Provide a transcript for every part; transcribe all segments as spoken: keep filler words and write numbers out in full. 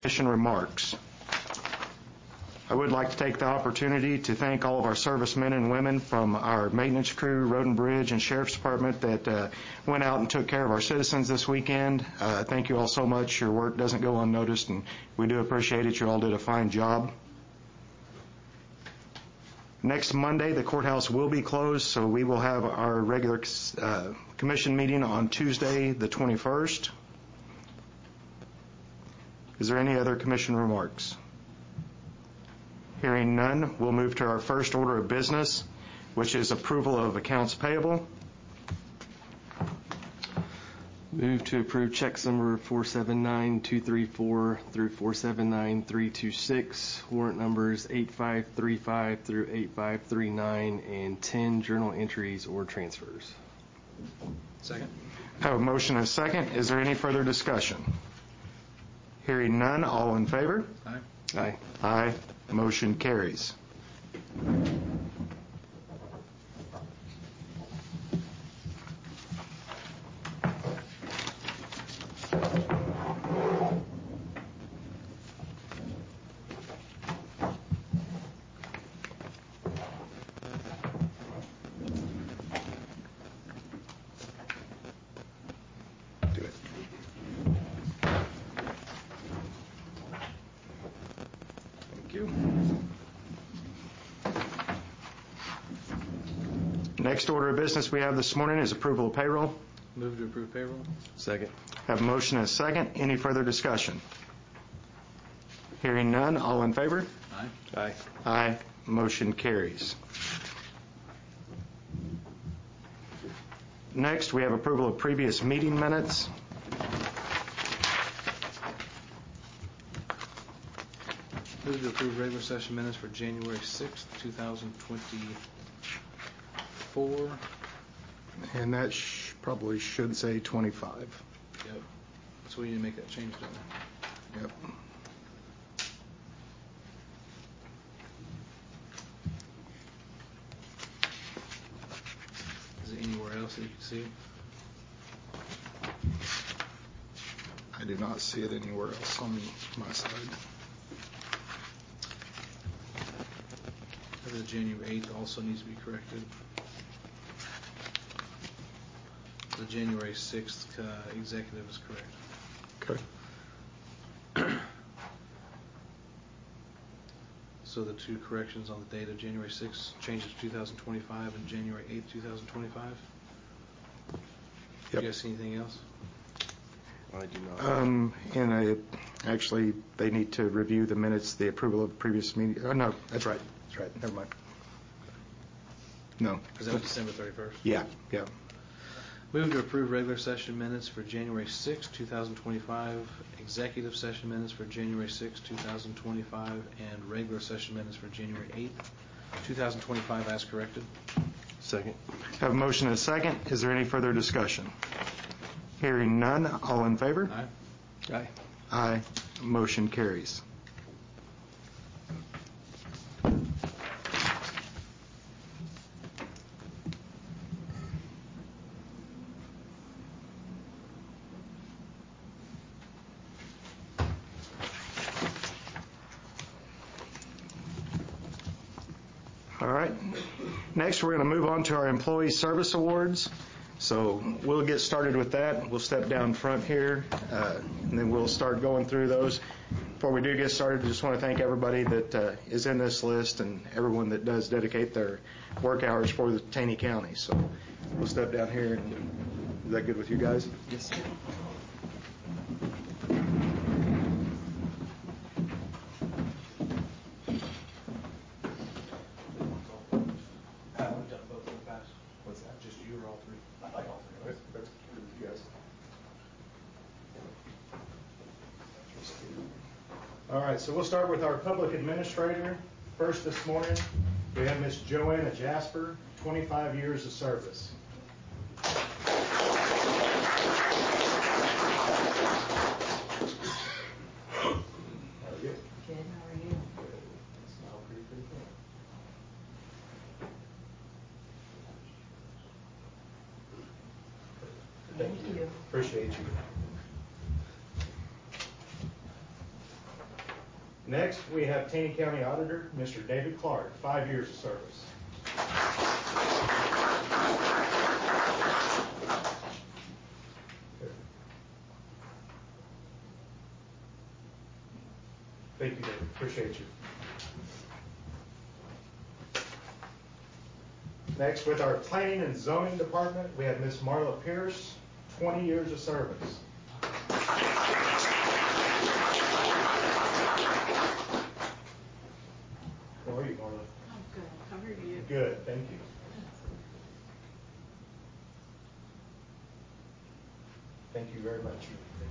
Commission remarks. I would like to take the opportunity to thank all of our servicemen and women from our maintenance crew, Road and Bridge, and Sheriff's Department that uh, went out and took care of our citizens this weekend. Uh, thank you all so much. Your work doesn't go unnoticed, and we do appreciate it. You all did a fine job. Next Monday, the courthouse will be closed, so we will have our regular uh, commission meeting on Tuesday, the twenty-first. Is there any other commission remarks? Hearing none, we'll move to our first order of business, which is approval of accounts payable. Move to approve checks number four seven nine two three four through four seven nine three two six, warrant numbers eight five three five through eight five three nine, and ten journal entries or transfers. Second. I have a motion and a second. Is there any further discussion? Hearing none, all in favor? Aye. Aye. Aye. Motion carries. Next order of business we have this morning is approval of payroll. Move to approve payroll. Second. Have a motion and a second. Any further discussion? Hearing none, all in favor? Aye. Aye. Aye. Motion carries. Next, we have approval of previous meeting minutes. Move to approve regular session minutes for January sixth, two thousand twenty-four. And that sh- probably should say twenty-five. Yep. So we need to make that change, don't we? Yep. Is it anywhere else that you can see? I do not see it anywhere else on my side. The January eighth also needs to be corrected. The January sixth uh, executive is correct. Okay. So the two corrections on the date of January sixth changes to two thousand twenty-five and January eighth, two thousand twenty-five. Yep. Do you guys see anything else? I do not. Um, and I, actually, they need to review the minutes, the approval of previous meeting. Oh, no, that's right. That's right. Never mind. No. Because that was December thirty-first. Yeah, yeah. Move to approve regular session minutes for January sixth, two thousand twenty-five, executive session minutes for January sixth, two thousand twenty-five, and regular session minutes for January eighth, two thousand twenty-five as corrected. Second. Have a motion and a second. Is there any further discussion? Hearing none, all in favor? Aye. Aye. Aye. Motion carries. All right. Next, we're going to move on to our Employee Service Awards. So we'll get started with that. We'll step down front here, uh, and then we'll start going through those. Before we do get started, I just want to thank everybody that uh, is in this list and everyone that does dedicate their work hours for the Taney County. So we'll step down here. And is that good with you guys? Yes. All right, so we'll start with our public administrator. First this morning, we have Miss Joanna Jasper, twenty-five years of service. Good, how are you? Smile pretty, pretty cool. Thank you. Appreciate you. Next, we have Taney County Auditor, Mister David Clark, five years of service. Thank you, David. Appreciate you. Next, with our Planning and Zoning Department, we have Miss Marla Pierce, twenty years of service. How are you, Marla? I'm good. How are you? Good, thank you. Thank you very much.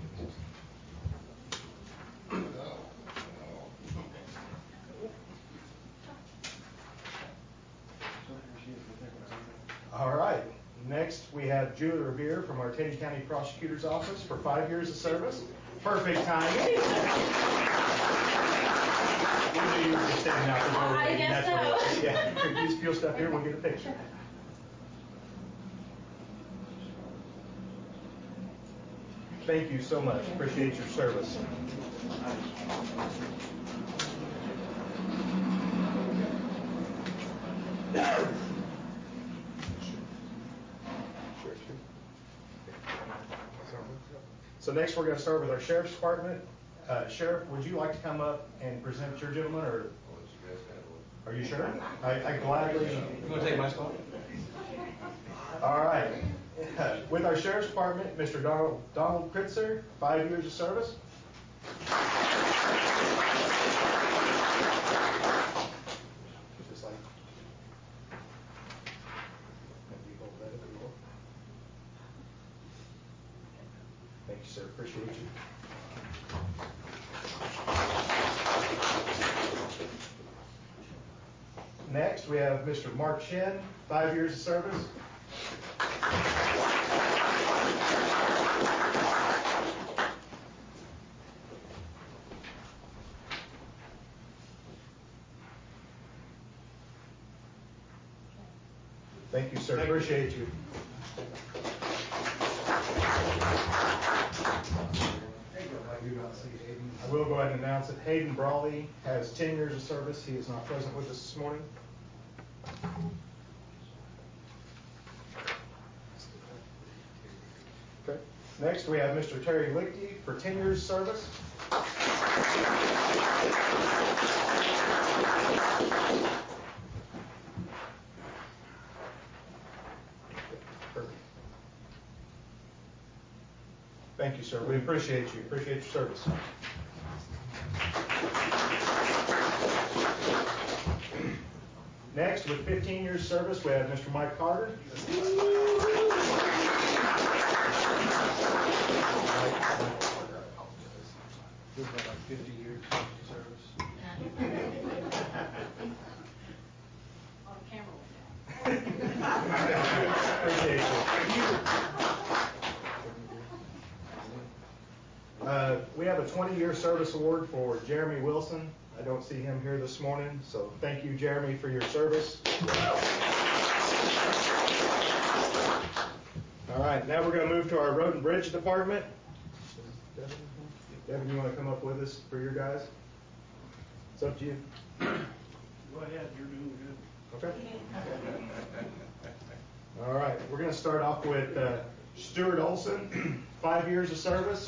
All right. Next, we have Julie Revere from our Taney County Prosecutor's Office for five years of service. Perfect timing. You knew you were just standing out there. I guess so. Yeah, just peel stuff here, we'll get a picture. Thank you so much. Appreciate your service. So next we're going to start with our Sheriff's Department. Uh, Sheriff, would you like to come up and present your gentleman, or are you sure? I, I gladly. You want to take my spot? All right. With our Sheriff's Department, Mister Donald, Donald Kritzer, five years of service. Just like. Thank you, sir. Appreciate you. Next, we have Mister Mark Shin, five years of service. Thank you, sir. Appreciate you. I will go ahead and announce that Hayden Brawley has ten years of service. He is not present with us this morning. Okay. Next, we have Mister Terry Lichty for ten years of service. Perfect. Thank you, sir. We appreciate you. Appreciate your service. Next, with fifteen years service, we have Mister Mike Carter. We've got like fifty years of service. On camera. Appreciate you. Uh, we have a twenty-year service award for Jeremy Wilson. I don't see him here this morning, so thank you, Jeremy, for your service. All right, now we're going to move to our Road and Bridge Department. Devin, Devin, you want to come up with us for your guys? It's up to you. Go ahead, you're doing good. Okay. All right, we're going to start off with uh, Stuart Olson, five years of service.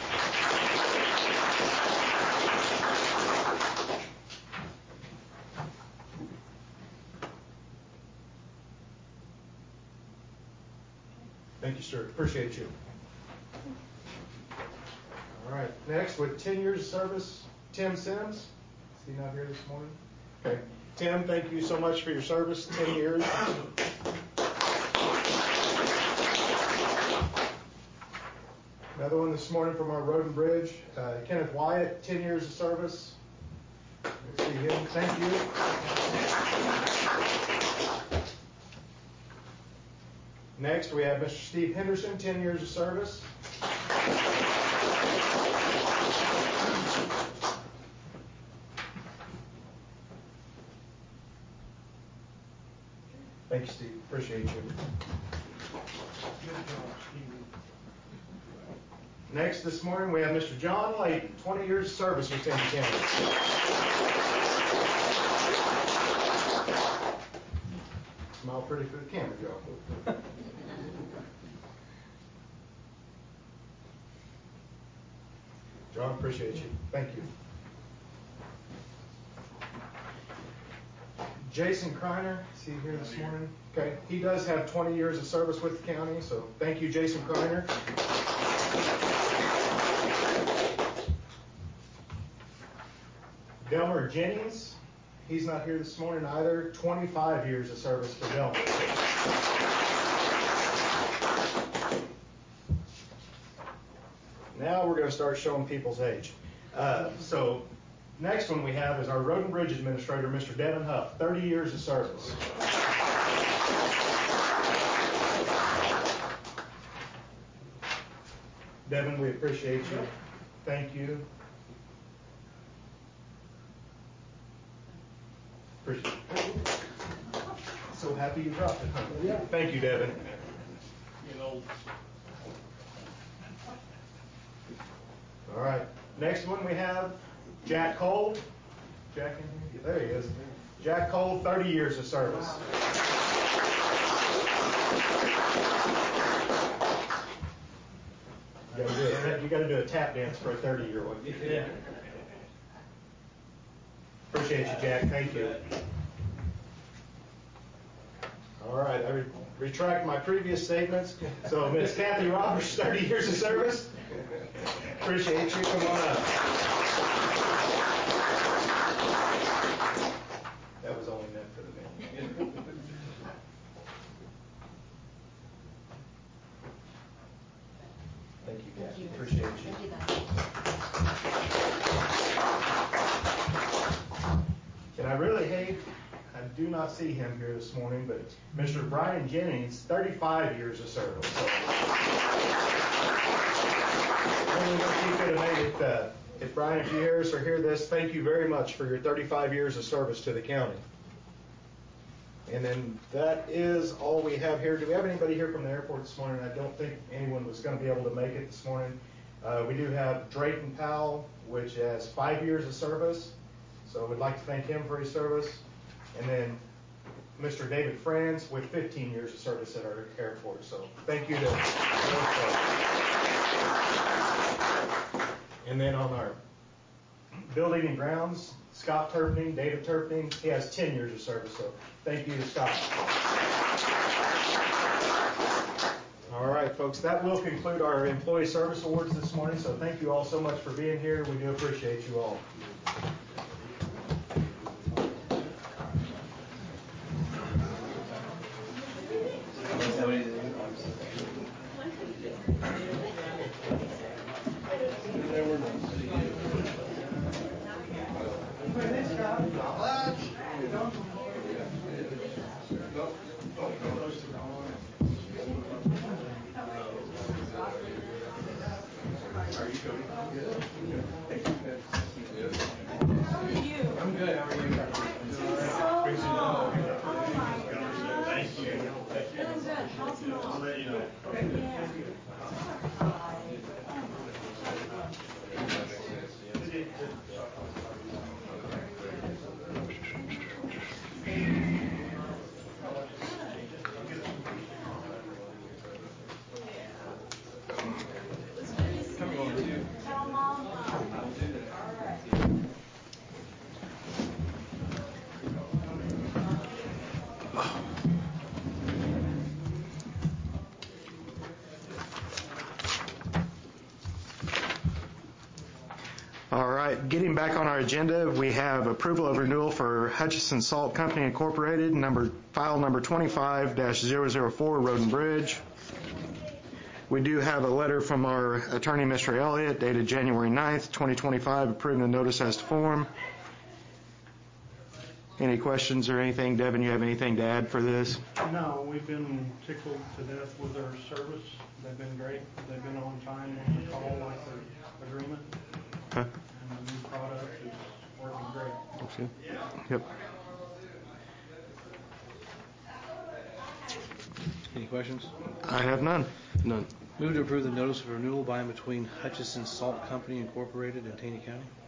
Thank you, sir. Appreciate you. All right. Next, with ten years of service, Tim Sims. Is he not here this morning? Okay. Tim, thank you so much for your service, ten years. Another one this morning from our Road and Bridge, uh, Kenneth Wyatt, ten years of service. Let's see him. Thank you. Next, we have Mister Steve Henderson, ten years of service. Thank you, Steve. Appreciate you. Good job, Steve. Next this morning, we have Mister John Layton, twenty years of service with Tempe County. Smile pretty for the camera, Joe. John, appreciate you. Thank you. Jason Kreiner, is he here this morning? Okay, he does have twenty years of service with the county, so thank you, Jason Kreiner. Delmer Jennings, he's not here this morning either. twenty-five years of service for Delmer. Now we're going to start showing people's age. Uh, so next one we have is our Road and Bridge Administrator, Mister Devin Huff, thirty years of service. Devin, we appreciate you. Thank you. Appreciate it. So happy you dropped it, huh? Yeah. Thank you, Devin. You know. All right. Next one we have Jack Cole. Jack in here? There he is. Jack Cole, thirty years of service. You gotta do a, you gotta do a tap dance for a thirty-year-old. Yeah. Appreciate you, Jack. Thank you. All right, I re- retract my previous statements. So, Miss Kathy Roberts, thirty years of service. Appreciate you. Come on up. That was only meant for the men. Thank you, Kathy. Appreciate you. And I really hate, I do not see him here this morning, but Mister Brian Jennings, thirty-five years of service. So, I really wish he could have made it. Uh, if Brian, if you hear us or hear this, thank you very much for your thirty-five years of service to the county. And then that is all we have here. Do we have anybody here from the airport this morning? I don't think anyone was going to be able to make it this morning. Uh, we do have Drayton Powell, which has five years of service. So we'd like to thank him for his service. And then Mister David Franz with fifteen years of service at our airport. So thank you to both. And then on our building and grounds, Scott Turpning, David Turpning, he has ten years of service. So thank you to Scott. All right, folks, that will conclude our employee service awards this morning. So thank you all so much for being here. We do appreciate you all. All right, getting back on our agenda, we have approval of renewal for Hutchison Salt Company Incorporated, number file number twenty-five dash zero zero four, Road and Bridge. We do have a letter from our attorney, Mister Elliott, dated January ninth, twenty twenty-five, approving the notice as to form. Any questions or anything? Devin, you have anything to add for this? No, we've been tickled to death with their service. They've been great. They've been on time on the call like their agreement. Okay. And the new product is working great. Okay. Yep. Any questions? I have none. None. Move to approve the notice of renewal by and between Hutchison Salt Company Incorporated and Taney County.